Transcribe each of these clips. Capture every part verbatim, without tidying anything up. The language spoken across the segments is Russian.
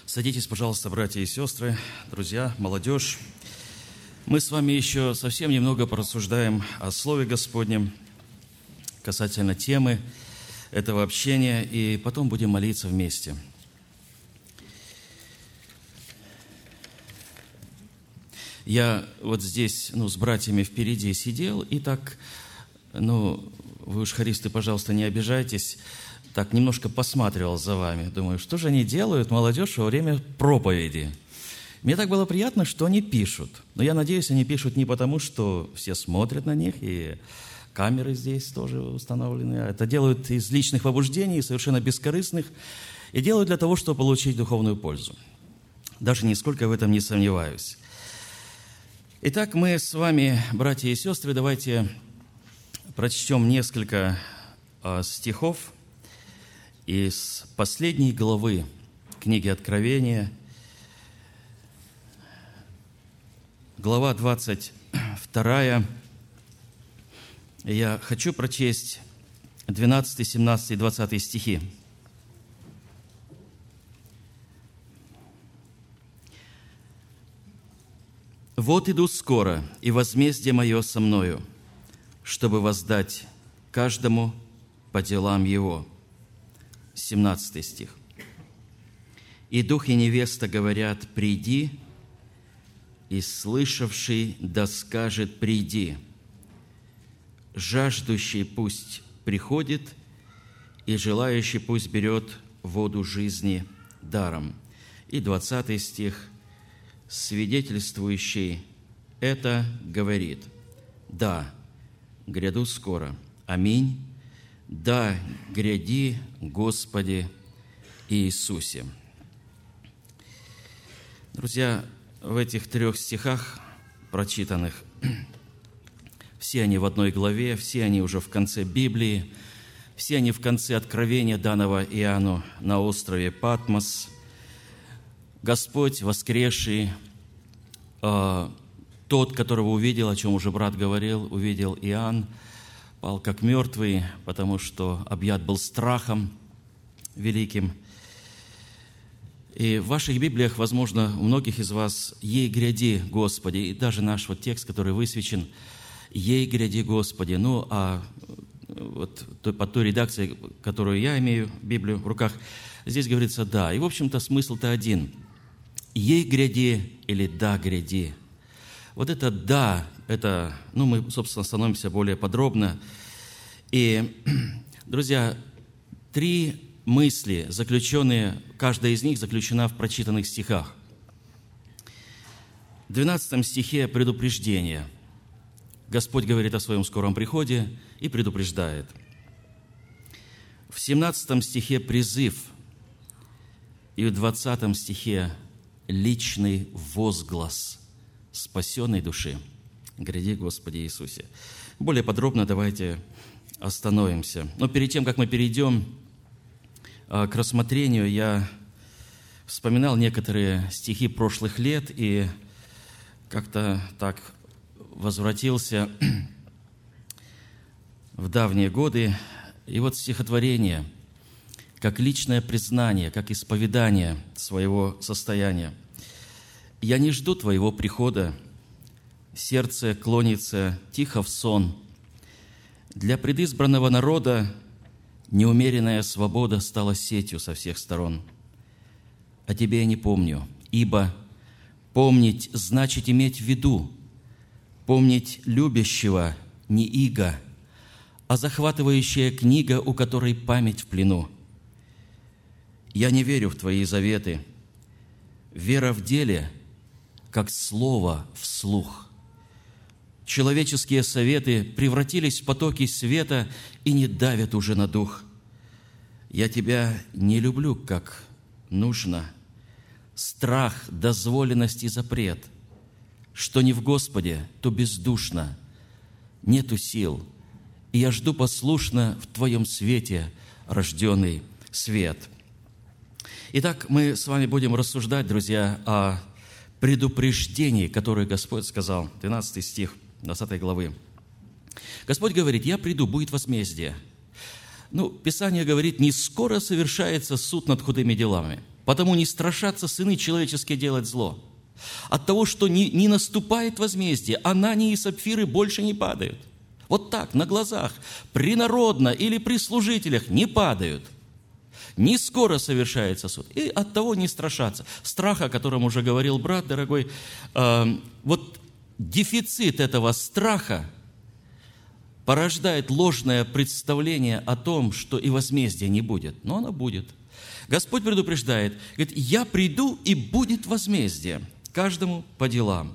Садитесь, пожалуйста, братья и сестры, друзья, молодежь. Мы с вами еще совсем немного порассуждаем о Слове Господнем касательно темы этого общения, и потом будем молиться вместе. Я вот здесь, ну, с братьями впереди сидел, и так, ну, вы уж, хористы, пожалуйста, не обижайтесь, так немножко посматривал за вами. Думаю, что же они делают, молодежь, во время проповеди? Мне так было приятно, что они пишут. Но я надеюсь, они пишут не потому, что все смотрят на них, и камеры здесь тоже установлены. Это делают из личных побуждений, совершенно бескорыстных, и делают для того, чтобы получить духовную пользу. Даже нисколько в этом не сомневаюсь. Итак, мы с вами, братья и сестры, давайте прочтем несколько а, стихов из последней главы книги Откровения, глава двадцать вторая. Я хочу прочесть двенадцатый, семнадцатый и двадцатый стихи. «Вот иду скоро, и возмездие мое со мною, чтобы воздать каждому по делам его». семнадцатый стих. «И дух и невеста говорят: приди, и слышавший да скажет: приди. Жаждущий пусть приходит, и желающий пусть берет воду жизни даром». И двадцатый стих. «Свидетельствующий это говорит: да, гряду скоро. Аминь. Да, гряди, Господи Иисусе». Друзья, в этих трех стихах прочитанных, все они в одной главе, все они уже в конце Библии, все они в конце откровения, данного Иоанну на острове Патмос. Господь воскресший, э, тот, которого увидел, о чем уже брат говорил, увидел Иоанн, пал как мертвый, потому что объят был страхом великим. И в ваших Библиях, возможно, у многих из вас «Ей гряди, Господи», и даже наш вот текст, который высвечен, «Ей гряди, Господи». Ну, а вот под той редакцией, которую я имею, Библию в руках, здесь говорится «да». И, в общем-то, смысл-то один. «Ей гряди» или «да, гряди». Вот это «да», это, ну, мы, собственно, становимся более подробно. И, друзья, три мысли, заключенные, каждая из них заключена в прочитанных стихах. В двенадцатом стихе предупреждение. Господь говорит о своем скором приходе и предупреждает. В семнадцатом стихе призыв, и в двадцатом стихе личный возглас спасенной души. Гряди, Господи Иисусе. Более подробно давайте остановимся. Но перед тем, как мы перейдем к рассмотрению, я вспоминал некоторые стихи прошлых лет и как-то так возвратился в давние годы. И вот стихотворение, как личное признание, как исповедание своего состояния. «Я не жду Твоего прихода, сердце клонится тихо в сон. Для предизбранного народа неумеренная свобода стала сетью со всех сторон. О Тебе я не помню, ибо помнить значит иметь в виду, помнить любящего не иго, а захватывающая книга, у которой память в плену. Я не верю в Твои заветы. Вера в деле, как слово вслух. Человеческие советы превратились в потоки света и не давят уже на дух. Я Тебя не люблю, как нужно. Страх, дозволенность и запрет. Что не в Господе, то бездушно. Нету сил, и я жду послушно в Твоем свете рожденный свет». Итак, мы с вами будем рассуждать, друзья, о предупреждении, которое Господь сказал. двенадцатый стих двадцатой главы. Господь говорит: «Я приду, будет возмездие». Ну, Писание говорит, не скоро совершается суд над худыми делами, потому не страшатся сыны человеческие делать зло. От того, что не, не наступает возмездие, Анании и Сапфиры больше не падают. Вот так, на глазах, принародно или при служителях не падают. Не скоро совершается суд. И от того не страшатся. Страх, о котором уже говорил брат дорогой, э, вот дефицит этого страха порождает ложное представление о том, что и возмездия не будет. Но оно будет. Господь предупреждает, говорит, я приду, и будет возмездие каждому по делам.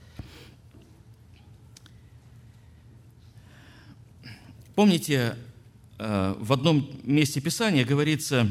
Помните, в одном месте Писания говорится,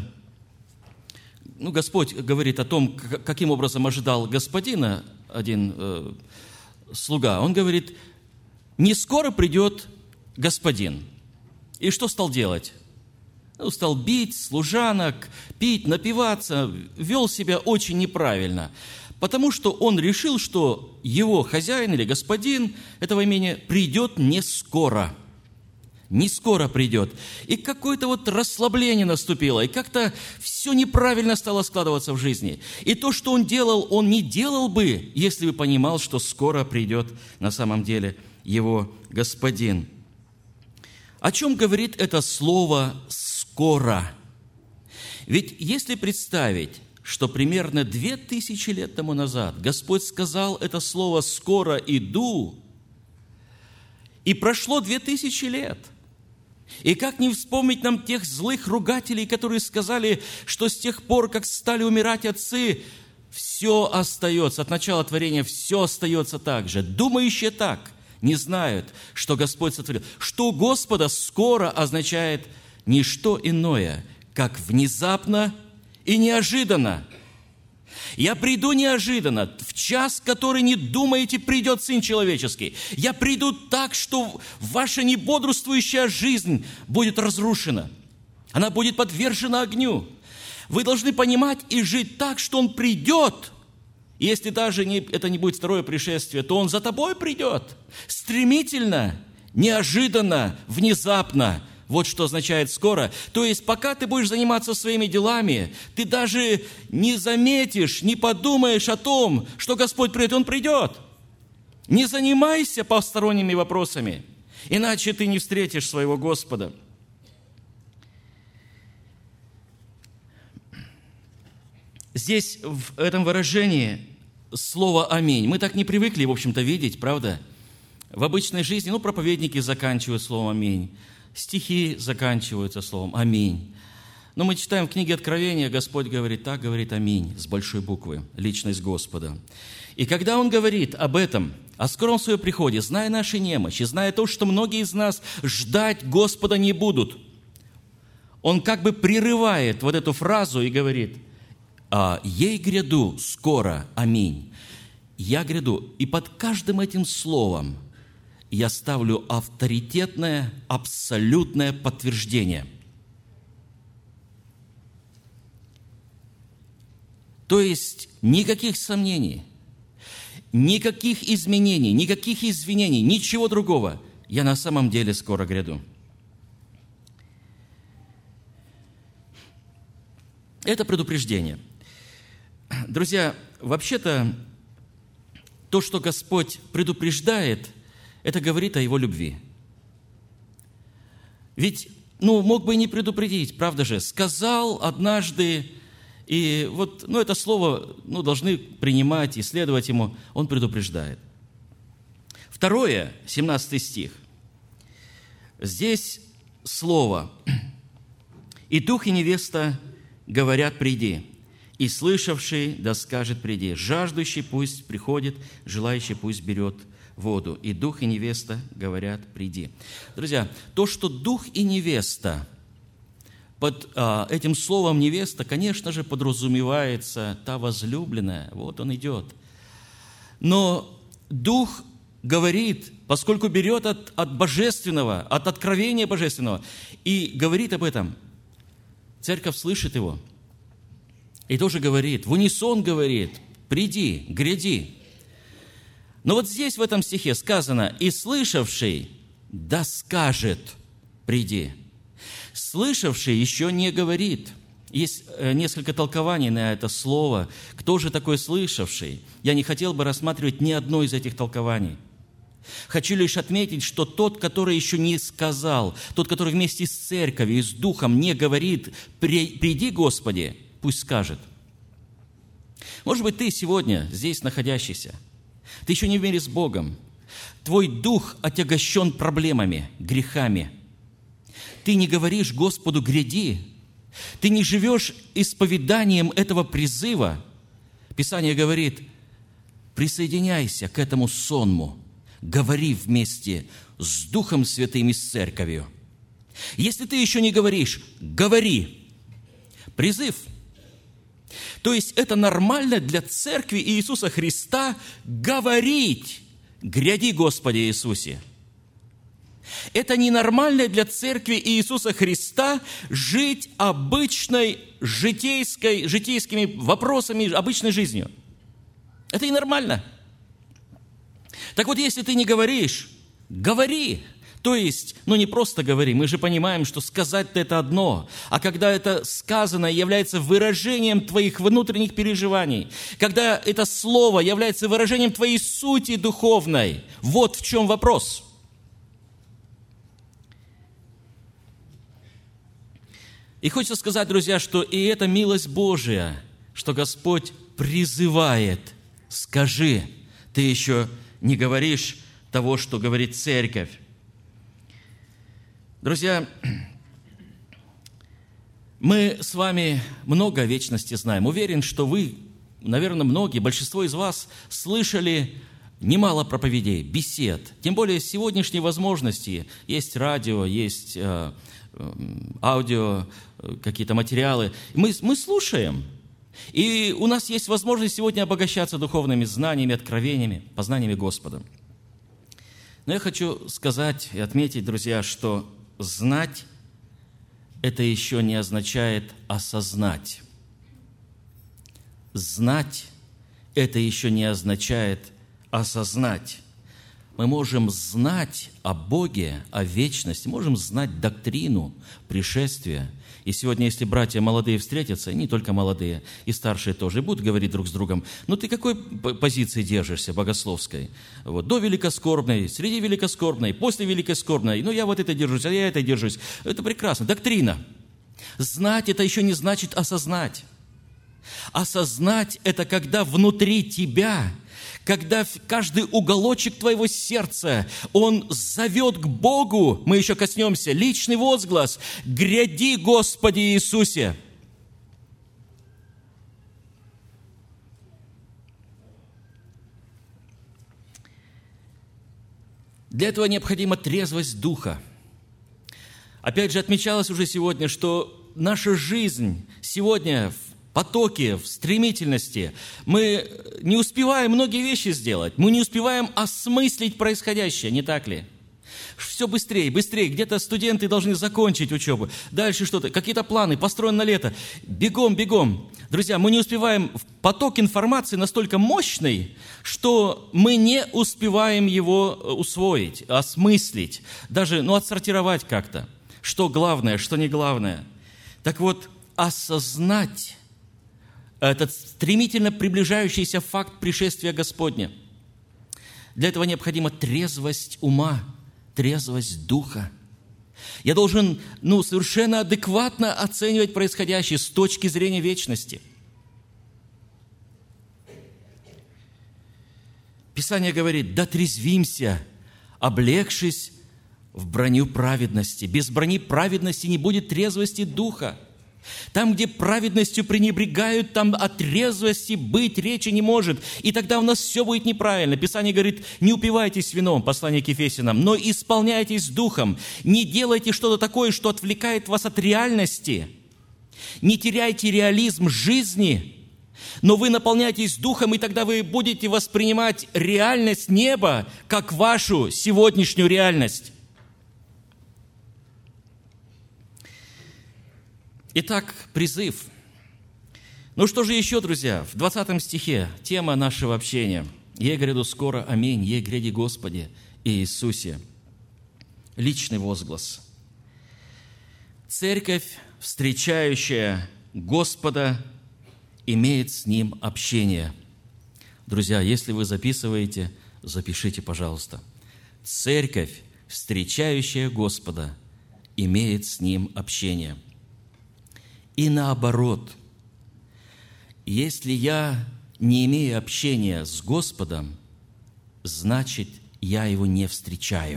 ну, Господь говорит о том, каким образом ожидал господина один э, слуга. Он говорит, не скоро придет господин. И что стал делать? Ну, стал бить служанок, пить, напиваться, вел себя очень неправильно, потому что он решил, что его хозяин или господин этого имения придет не скоро. Не скоро придет. И какое-то вот расслабление наступило, и как-то все неправильно стало складываться в жизни. И то, что он делал, он не делал бы, если бы понимал, что скоро придет на самом деле его господин. О чем говорит это слово «скоро»? Ведь если представить, что примерно две тысячи лет тому назад Господь сказал это слово «скоро иду», и прошло две тысячи лет, и как не вспомнить нам тех злых ругателей, которые сказали, что с тех пор, как стали умирать отцы, все остается, от начала творения все остается так же. Думающие так не знают, что Господь сотворил. Что у Господа скоро означает не что иное, как внезапно и неожиданно. Я приду неожиданно, в час, который не думаете, придет Сын Человеческий. Я приду так, что ваша небодрствующая жизнь будет разрушена. Она будет подвержена огню. Вы должны понимать и жить так, что Он придет. Если даже не, это не будет второе пришествие, то Он за тобой придет. Стремительно, неожиданно, внезапно. Вот что означает «скоро». То есть, пока ты будешь заниматься своими делами, ты даже не заметишь, не подумаешь о том, что Господь придет, Он придет. Не занимайся посторонними вопросами, иначе ты не встретишь своего Господа. Здесь, в этом выражении, слово «аминь». Мы так не привыкли, в общем-то, видеть, правда? В обычной жизни, ну, проповедники заканчивают словом «аминь». Стихи заканчиваются словом «Аминь». Но мы читаем в книге Откровения, Господь говорит, так говорит «Аминь» с большой буквы, личность Господа. И когда Он говорит об этом, о скором Своем приходе, зная наши немощи, зная то, что многие из нас ждать Господа не будут, Он как бы прерывает вот эту фразу и говорит, «А ей гряду скоро, аминь». Я гряду. И под каждым этим словом я ставлю авторитетное, абсолютное подтверждение. То есть никаких сомнений, никаких изменений, никаких извинений, ничего другого. Я на самом деле скоро гряду. Это предупреждение. Друзья, вообще-то то, что Господь предупреждает, это говорит о Его любви. Ведь, ну, мог бы и не предупредить, правда же? Сказал однажды, и вот, ну, это слово, ну, должны принимать, исследовать ему. Он предупреждает. Второе, семнадцатый стих. Здесь слово. «И дух, и невеста говорят, приди. И слышавший, да скажет, приди. Жаждущий пусть приходит, желающий пусть берет воду. И дух, и невеста говорят, приди». Друзья, то, что дух и невеста, под а, этим словом невеста, конечно же, подразумевается та возлюбленная. Вот он идет. Но дух говорит, поскольку берет от, от божественного, от откровения божественного, и говорит об этом, церковь слышит его. И тоже говорит, в унисон говорит, приди, гряди. Но вот здесь, в этом стихе сказано, и слышавший, да скажет, приди. Слышавший еще не говорит. Есть несколько толкований на это слово. Кто же такой слышавший? Я не хотел бы рассматривать ни одно из этих толкований. Хочу лишь отметить, что тот, который еще не сказал, тот, который вместе с церковью и с Духом не говорит «приди, Господи», пусть скажет. Может быть, ты сегодня здесь находящийся, ты еще не в мире с Богом, твой дух отягощен проблемами, грехами. Ты не говоришь Господу «гряди», ты не живешь исповеданием этого призыва. Писание говорит: присоединяйся к этому сонму, говори вместе с Духом Святым и с Церковью. Если ты еще не говоришь, говори. Призыв. То есть это нормально для Церкви Иисуса Христа говорить: «Гряди, Господи Иисусе». Это ненормально для Церкви Иисуса Христа жить обычной житейской, житейскими вопросами, обычной жизнью. Это ненормально. Так вот, если ты не говоришь, говори. То есть, ну не просто говори, мы же понимаем, что сказать-то это одно, а когда это сказано является выражением твоих внутренних переживаний, когда это слово является выражением твоей сути духовной, вот в чем вопрос. И хочется сказать, друзья, что и это милость Божия, что Господь призывает: скажи, ты еще не говоришь того, что говорит Церковь. Друзья, мы с вами много о вечности знаем. Уверен, что вы, наверное, многие, большинство из вас слышали немало проповедей, бесед. Тем более сегодняшние возможности. Есть радио, есть э, э, аудио, э, какие-то материалы. Мы, мы слушаем. И у нас есть возможность сегодня обогащаться духовными знаниями, откровениями, познаниями Господа. Но я хочу сказать и отметить, друзья, что знать – это еще не означает осознать. Знать – это еще не означает осознать. Мы можем знать о Боге, о вечности, можем знать доктрину пришествия. И сегодня, если братья молодые встретятся, и не только молодые, и старшие тоже, и будут говорить друг с другом: ну ты какой позиции держишься богословской? Вот, до великоскорбной, среди великоскорбной, после великоскорбной, ну я вот это держусь, а я это держусь. Это прекрасно, доктрина. Знать – это еще не значит осознать. Осознать – это когда внутри тебя, когда каждый уголочек твоего сердца, он зовет к Богу, мы еще коснемся, личный возглас: «Гряди, Господи Иисусе». Для этого необходима трезвость духа. Опять же, отмечалось уже сегодня, что наша жизнь сегодня в потоке, в стремительности. Мы не успеваем многие вещи сделать. Мы не успеваем осмыслить происходящее, не так ли? Все быстрее, быстрее. Где-то студенты должны закончить учебу. Дальше что-то, какие-то планы, построены на лето. Бегом, бегом. Друзья, мы не успеваем. Поток информации настолько мощный, что мы не успеваем его усвоить, осмыслить, даже ну, отсортировать как-то. Что главное, что не главное. Так вот, осознать этот стремительно приближающийся факт пришествия Господня. Для этого необходима трезвость ума, трезвость духа. Я должен ну, совершенно адекватно оценивать происходящее с точки зрения вечности. Писание говорит: «Да трезвимся, облегшись в броню праведности». Без брони праведности не будет трезвости духа. Там, где праведностью пренебрегают, там о трезвости быть речи не может. И тогда у нас все будет неправильно. Писание говорит: не упивайтесь вином, послание к Ефесянам, но исполняйтесь духом. Не делайте что-то такое, что отвлекает вас от реальности. Не теряйте реализм жизни, но вы наполняйтесь духом, и тогда вы будете воспринимать реальность неба как вашу сегодняшнюю реальность. Итак, призыв. Ну что же еще, друзья? В двадцатом стихе тема нашего общения. «Е гряду скоро, аминь, е гряди Господи Иисусе». Личный возглас. Церковь, встречающая Господа, имеет с Ним общение. Друзья, если вы записываете, запишите, пожалуйста. Церковь, встречающая Господа, имеет с Ним общение. И наоборот, если я не имею общения с Господом, значит, я Его не встречаю.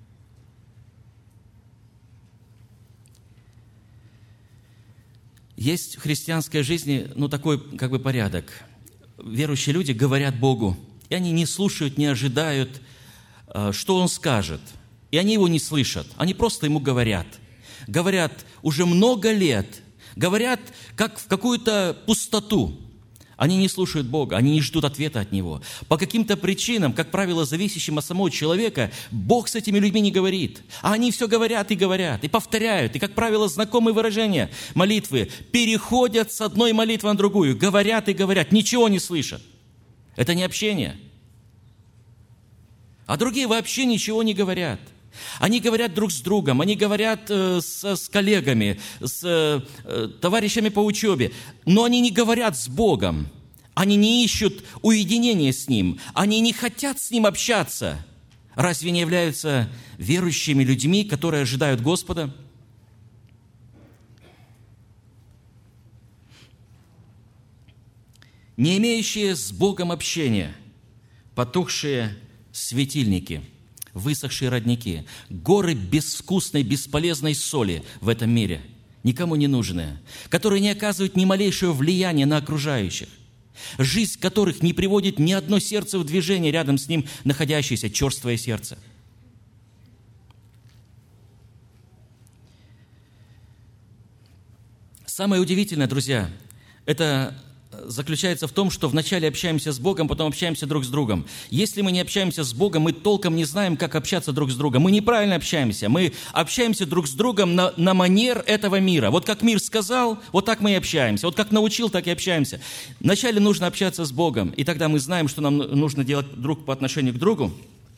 Есть в христианской жизни, ну, такой как бы порядок. Верующие люди говорят Богу, и они не слушают, не ожидают, что Он скажет. И они Его не слышат, они просто Ему говорят. Говорят уже много лет, говорят как в какую-то пустоту. Они не слушают Бога, они не ждут ответа от Него. По каким-то причинам, как правило, зависящим от самого человека, Бог с этими людьми не говорит. А они все говорят и говорят, и повторяют. И, как правило, знакомые выражения молитвы переходят с одной молитвы на другую. Говорят и говорят, ничего не слышат. Это не общение. А другие вообще ничего не говорят. Они говорят друг с другом, они говорят э, с, с коллегами, с э, товарищами по учебе, но они не говорят с Богом, они не ищут уединения с Ним, они не хотят с Ним общаться. Разве не являются верующими людьми, которые ожидают Господа? Не имеющие с Богом общения, потухшие светильники, высохшие родники, горы безвкусной, бесполезной соли в этом мире, никому не нужные, которые не оказывают ни малейшего влияния на окружающих, жизнь которых не приводит ни одно сердце в движение рядом с ним находящееся черствое сердце. Самое удивительное, друзья, это заключается в том, что вначале общаемся с Богом, потом общаемся друг с другом. Если мы не общаемся с Богом, мы толком не знаем, как общаться друг с другом. Мы неправильно общаемся. Мы общаемся друг с другом на, на манер этого мира. Вот как мир сказал, вот так мы и общаемся. Вот как научил, так и общаемся. Вначале нужно общаться с Богом, и тогда мы знаем, что нам нужно делать друг по отношению к другу.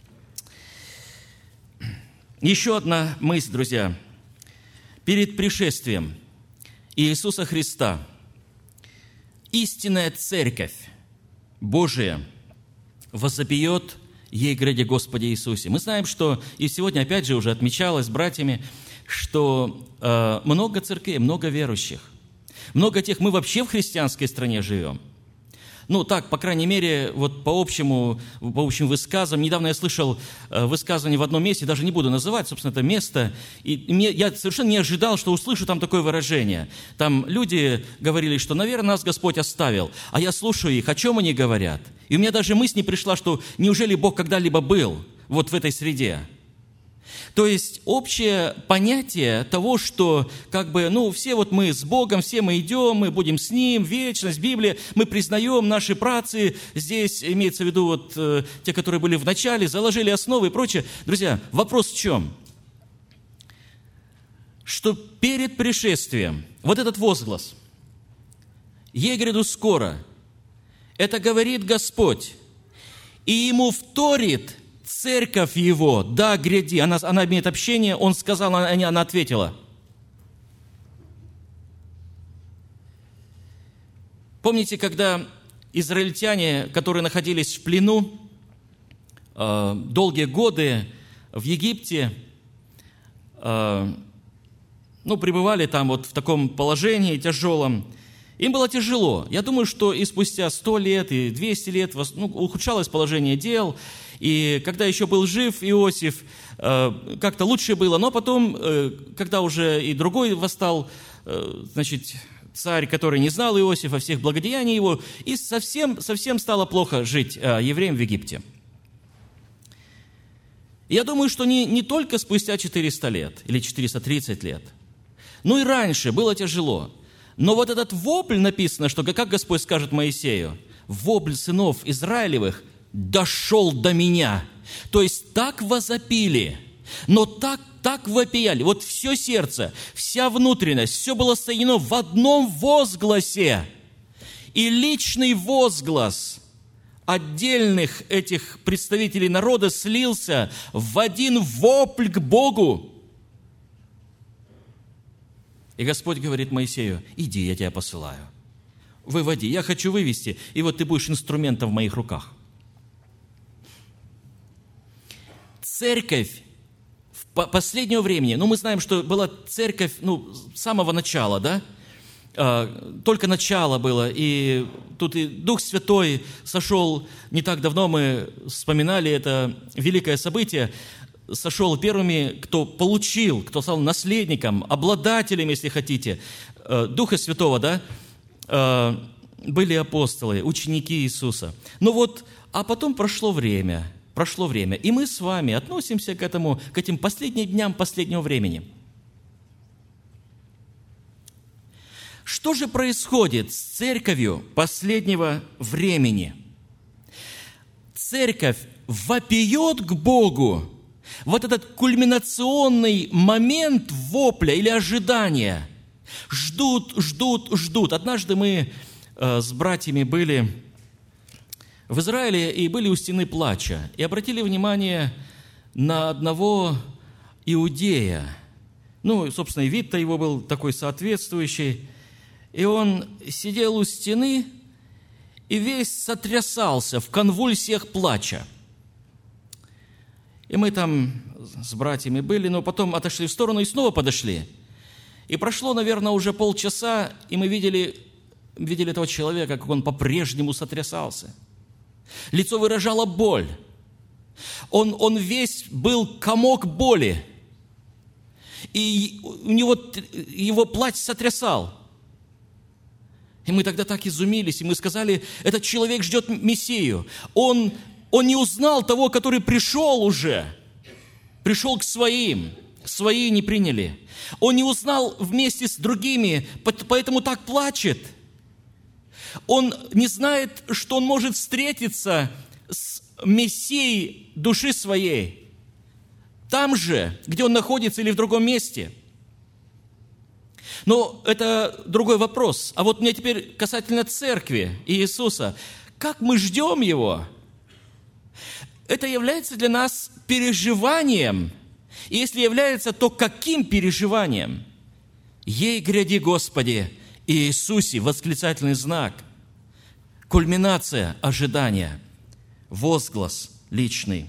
Еще одна мысль, друзья. Перед пришествием Иисуса Христа истинная Церковь Божия возопьет ей, гряде Господе Иисусе. Мы знаем, что и сегодня опять же уже отмечалось братьями, что э, много церквей, много верующих, много тех, мы вообще в христианской стране живем. Ну, так, по крайней мере, вот по общему, по общим высказам. Недавно я слышал высказывание в одном месте, даже не буду называть, собственно, это место. И мне, я совершенно не ожидал, что услышу там такое выражение. Там люди говорили, что, наверное, нас Господь оставил. А я слушаю их, о чем они говорят. И у меня даже мысль не пришла, что неужели Бог когда-либо был вот в этой среде. То есть общее понятие того, что как бы, ну, все вот мы с Богом, все мы идем, мы будем с Ним, вечность, Библия, мы признаем наши працы, здесь имеется в виду вот э, те, которые были в начале, заложили основы и прочее. Друзья, вопрос в чем? Что перед пришествием вот этот возглас «Ей гряду скоро», это говорит Господь, и Ему вторит Церковь Его, да, гряди, она, она имеет общение, Он сказал, она, она ответила. Помните, когда израильтяне, которые находились в плену э, долгие годы в Египте, э, ну, пребывали там вот в таком положении тяжелом, им было тяжело. Я думаю, что и спустя сто лет, и двести лет ну, ухудшалось положение дел. И когда еще был жив Иосиф, как-то лучше было. Но потом, когда уже и другой восстал, значит, царь, который не знал Иосифа, всех благодеяний его, и совсем, совсем стало плохо жить евреям в Египте. Я думаю, что не, не только спустя четыреста лет или четыреста тридцать лет, но и раньше было тяжело. Но вот этот вопль написано, что как Господь скажет Моисею, вопль сынов Израилевых дошел до меня. То есть так возопили, но так, так вопияли. Вот все сердце, вся внутренность, все было соединено в одном возгласе. И личный возглас отдельных этих представителей народа слился в один вопль к Богу. И Господь говорит Моисею: иди, я тебя посылаю. Выводи, я хочу вывести, и вот ты будешь инструментом в моих руках. Церковь в последнего времени, ну мы знаем, что была церковь, ну, с самого начала, да? Только начало было, и тут и Дух Святой сошел не так давно, мы вспоминали это великое событие, сошел первыми, кто получил, кто стал наследником, обладателем, если хотите, Духа Святого, да, были апостолы, ученики Иисуса. Ну вот, а потом прошло время, прошло время, и мы с вами относимся к этому, к этим последним дням последнего времени. Что же происходит с церковью последнего времени? Церковь вопиет к Богу. Вот этот кульминационный момент вопля или ожидания. Ждут, ждут, ждут. Однажды мы э, с братьями были в Израиле и были у стены плача. И обратили внимание на одного иудея. Ну, собственно, и вид-то его был такой соответствующий. И он сидел у стены и весь сотрясался в конвульсиях плача. И мы там с братьями были, но потом отошли в сторону и снова подошли. И прошло, наверное, уже полчаса, и мы видели, видели этого человека, как он по-прежнему сотрясался. Лицо выражало боль. Он, он весь был комок боли. И у него его плач сотрясал. И мы тогда так изумились, и мы сказали: этот человек ждет Мессию. Он, он не узнал того, который пришел уже. Пришел к своим. Свои не приняли. Он не узнал вместе с другими, поэтому так плачет. Он не знает, что он может встретиться с Мессией души своей. Там же, где он находится, или в другом месте. Но это другой вопрос. А вот мне теперь касательно церкви и Иисуса. Как мы ждем Его? Это является для нас переживанием. И если является, то каким переживанием? «Ей гряди, Господи, и Иисусе!» Восклицательный знак. Кульминация ожидания. Возглас личный.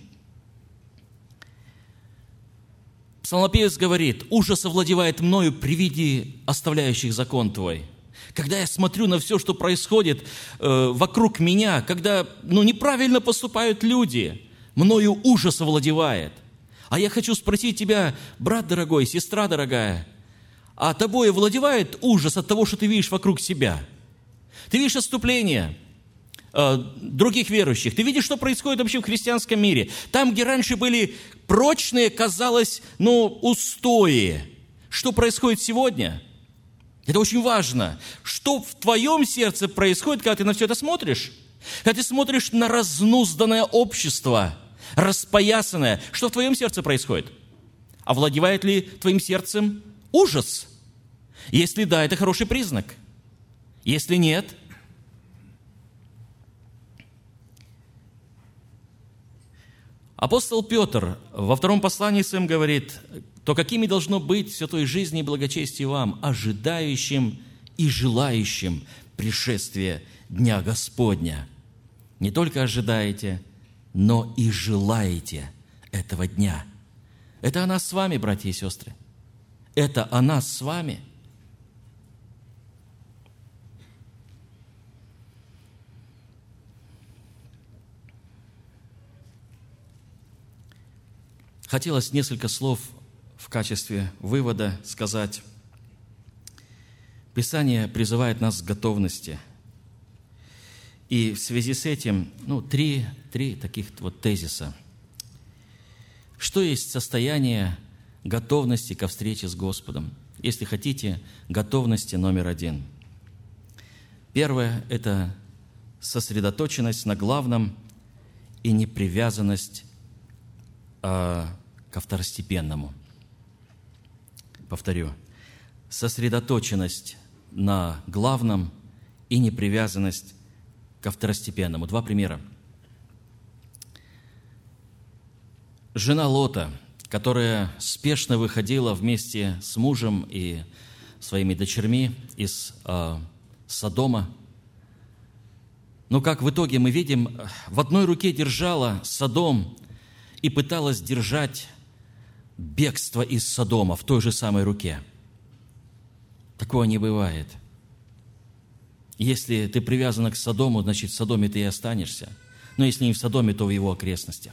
Псалмопевец говорит: «Ужас овладевает мною при виде оставляющих закон Твой». Когда я смотрю на все, что происходит э, вокруг меня, когда ну, неправильно поступают люди, мною ужас овладевает. А я хочу спросить тебя, брат дорогой, сестра дорогая, а тобой овладевает ужас от того, что ты видишь вокруг себя? Ты видишь отступление э, других верующих. Ты видишь, что происходит вообще в христианском мире. Там, где раньше были прочные, казалось, ну, устои. Что происходит сегодня? Это очень важно. Что в твоем сердце происходит, когда ты на все это смотришь? Когда ты смотришь на разнузданное общество, распоясанное, что в твоем сердце происходит? Овладевает ли твоим сердцем ужас? Если да, это хороший признак. Если нет, апостол Петр во втором послании своем говорит: «То какими должно быть все той жизни и благочестие вам, ожидающим и желающим пришествия Дня Господня». Не только ожидаете, но и желаете этого дня. Это о нас с вами, братья и сестры. Это о нас с вами. Хотелось несколько слов в качестве вывода сказать. Писание призывает нас к готовности. И в связи с этим, ну, три, три таких вот тезиса. Что есть состояние готовности ко встрече с Господом? Если хотите, готовности номер один. Первое – это сосредоточенность на главном и непривязанность а, ко второстепенному. Повторю. Сосредоточенность на главном и непривязанность ко второстепенному. Два примера. Жена Лота, которая спешно выходила вместе с мужем и своими дочерьми из э, Содома. Но как в итоге мы видим, в одной руке держала Содом и пыталась держать бегство из Содома в той же самой руке. Такого не бывает. Если ты привязан к Содому, значит, в Содоме ты и останешься. Но если не в Содоме, то в его окрестностях.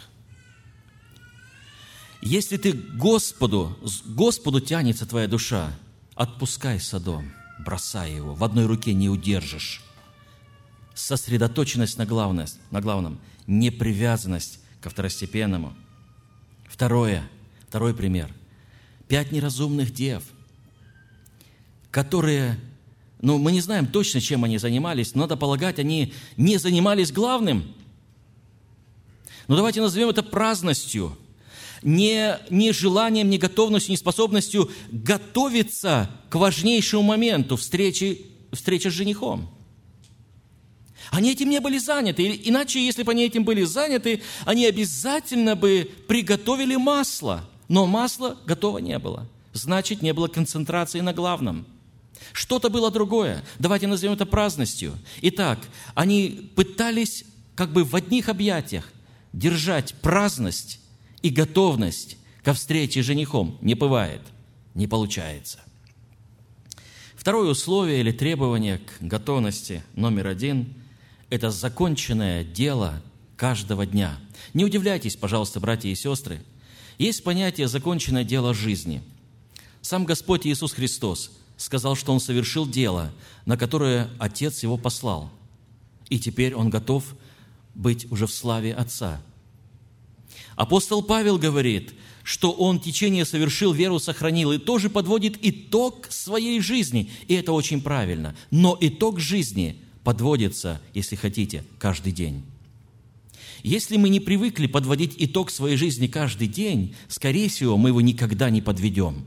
Если ты к Господу, к Господу тянется твоя душа, отпускай Содом, бросай его, в одной руке не удержишь. Сосредоточенность на главном, на главном, непривязанность ко второстепенному. Второе, второй пример. Пять неразумных дев, которые, ну, мы не знаем точно, чем они занимались, но надо полагать, они не занимались главным. Но давайте назовем это праздностью, не, не желанием, не готовностью, не способностью готовиться к важнейшему моменту встречи, встречи с женихом. Они этим не были заняты, иначе, если бы они этим были заняты, они обязательно бы приготовили масло, но масла готово не было. Значит, не было концентрации на главном. Что-то было другое. Давайте назовем это праздностью. Итак, они пытались как бы в одних объятиях держать праздность и готовность ко встрече с женихом. Не бывает, не получается. Второе условие или требование к готовности номер один – это законченное дело каждого дня. Не удивляйтесь, пожалуйста, братья и сестры. Есть понятие «законченное дело жизни». Сам Господь Иисус Христос сказал, что Он совершил дело, на которое Отец Его послал. И теперь Он готов быть уже в славе Отца. Апостол Павел говорит, что он течение совершил, веру сохранил, и тоже подводит итог своей жизни. И это очень правильно. Но итог жизни подводится, если хотите, каждый день. Если мы не привыкли подводить итог своей жизни каждый день, скорее всего, мы его никогда не подведем.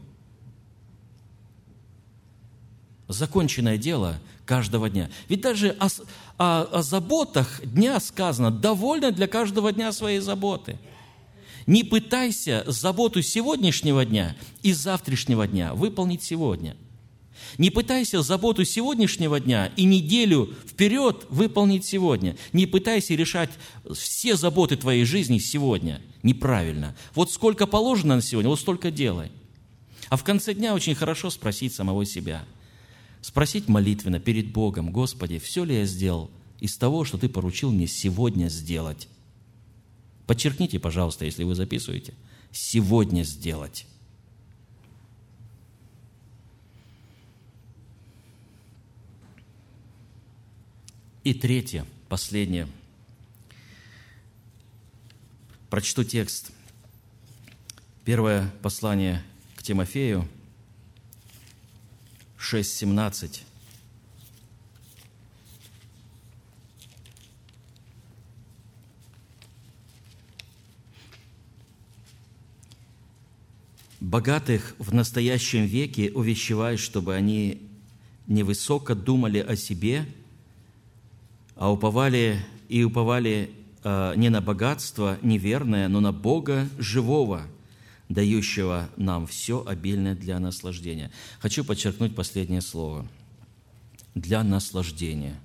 Законченное дело каждого дня. Ведь даже о, о, о заботах дня сказано, довольно для каждого дня своей заботы. Не пытайся заботу сегодняшнего дня и завтрашнего дня выполнить сегодня. Не пытайся заботу сегодняшнего дня и неделю вперед выполнить сегодня. Не пытайся решать все заботы твоей жизни сегодня. Неправильно. Вот сколько положено на сегодня, вот столько делай. А в конце дня очень хорошо спросить самого себя. Спросить молитвенно перед Богом: Господи, все ли я сделал из того, что Ты поручил мне сегодня сделать? Подчеркните, пожалуйста, если вы записываете, сегодня сделать. И третье, последнее. Прочту текст. Первое послание к Тимофею, шесть семнадцать. Богатых в настоящем веке увещевай, чтобы они невысоко думали о себе, а уповали и уповали э, не на богатство неверное, но на Бога живого, дающего нам все обильное для наслаждения. Хочу подчеркнуть последнее слово. Для наслаждения.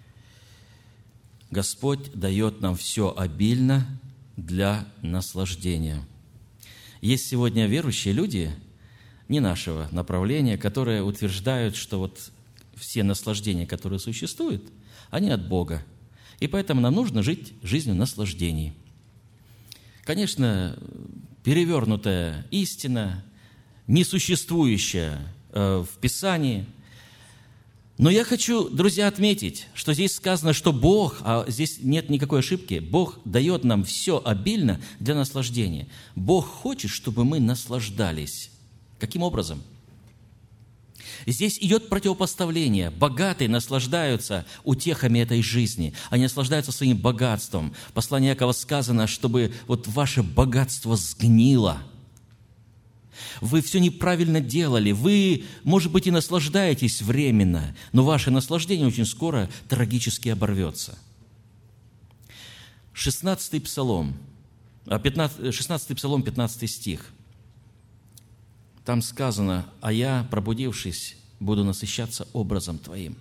Господь дает нам все обильно для наслаждения. Есть сегодня верующие люди, не нашего направления, которые утверждают, что вот все наслаждения, которые существуют, они от Бога. И поэтому нам нужно жить жизнью наслаждений. Конечно, перевернутая истина, несуществующая в Писании. Но я хочу, друзья, отметить, что здесь сказано, что Бог, а здесь нет никакой ошибки, Бог дает нам все обильно для наслаждения. Бог хочет, чтобы мы наслаждались. Каким образом? Здесь идет противопоставление. Богатые наслаждаются утехами этой жизни. Они наслаждаются своим богатством. В послании Иакова сказано, чтобы вот ваше богатство сгнило. Вы все неправильно делали. Вы, может быть, и наслаждаетесь временно, но ваше наслаждение очень скоро трагически оборвется. шестнадцатый псалом, шестнадцатый псалом, пятнадцатый стих. Там сказано: «А я, пробудившись буду насыщаться образом Твоим.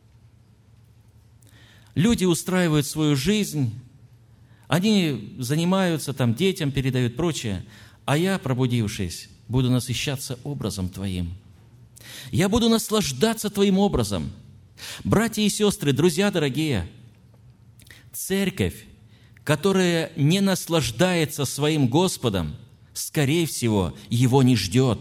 Люди устраивают свою жизнь, они занимаются, там, детям передают, прочее, а я, пробудившись, буду насыщаться образом Твоим. Я буду наслаждаться Твоим образом. Братья и сестры, друзья дорогие, церковь, которая не наслаждается своим Господом, скорее всего, Его не ждет.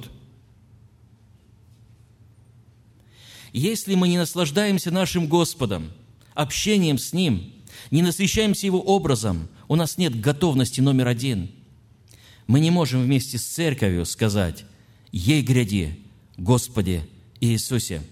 Если мы не наслаждаемся нашим Господом, общением с Ним, не насыщаемся Его образом, у нас нет готовности номер один. Мы не можем вместе с церковью сказать: «Ей гряди, Господи Иисусе».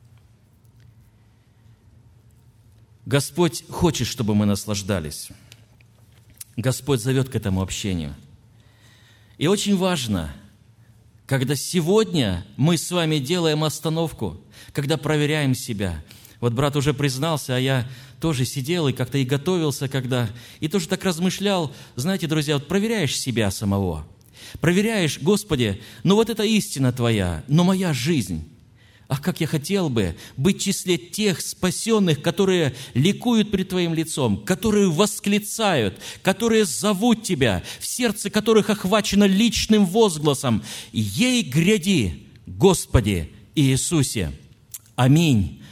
Господь хочет, чтобы мы наслаждались. Господь зовет к этому общению. И очень важно, когда сегодня мы с вами делаем остановку, когда проверяем себя. Вот брат уже признался, а я тоже сидел и как-то и готовился, когда, и тоже так размышлял. Знаете, друзья, вот проверяешь себя самого. Проверяешь: Господи, ну вот это истина Твоя, но моя жизнь. Ах, как я хотел бы быть в числе тех спасенных, которые ликуют пред Твоим лицом, которые восклицают, которые зовут Тебя, в сердце которых охвачено личным возгласом: «Ей гряди, Господи Иисусе». Аминь.